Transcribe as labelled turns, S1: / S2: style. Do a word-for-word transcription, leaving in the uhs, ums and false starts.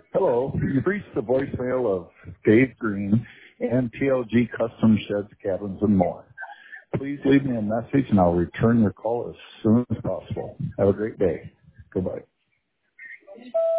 S1: Hello, you've reached the voicemail of Dave Green and T L G Custom Sheds, Cabins, and More. Please leave me a message and I'll return your call as soon as possible. Have a great day. Goodbye.